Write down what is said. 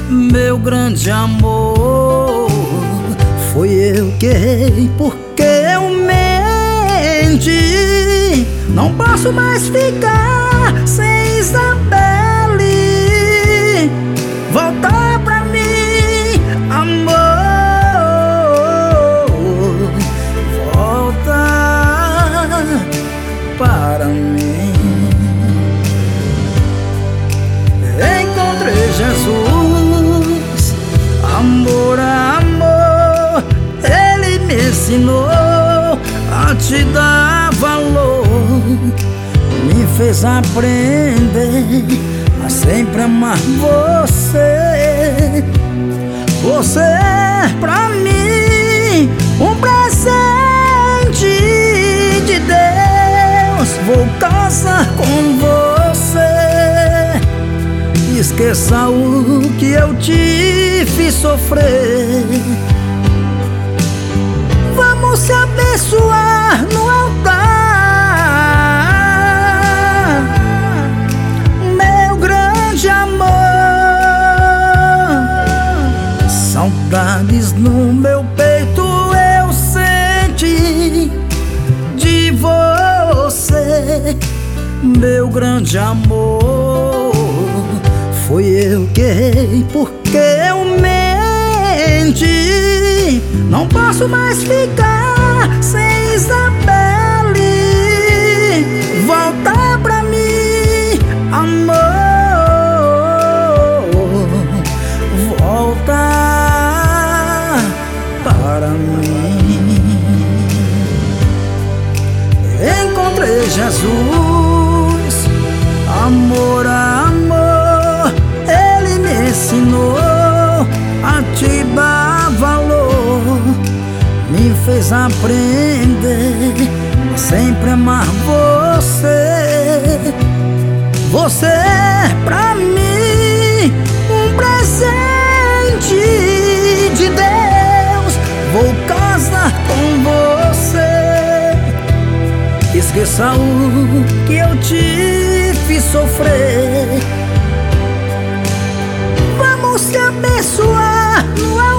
Meu grande amor, foi eu que errei porque eu menti. Não posso mais ficar sem Isabelle. Volta pra mim, amor. Volta para mim. Encontrei Jesus, amor, amor. Ele me ensinou a te dar valor, me fez aprender a sempre amar você. Você é pra mim um presente de Deus. Vou casar com você. Esqueça o que eu te fiz sofrer. Vamos se abençoar no altar, meu grande amor. Saudades no meu peito eu senti de você, meu grande amor. Foi eu que errei porque eu menti. Não posso mais ficar sem Isabelle. Volta pra mim, amor. Volta para mim. Encontrei Jesus, amor, amor. Ele me ensinou a te dar valor, me fez aprender a sempre amar você. Você é pra mim um presente de Deus. Vou casar com você. Esqueça o que eu te fiz sofrer. Vamos se abençoar no altar.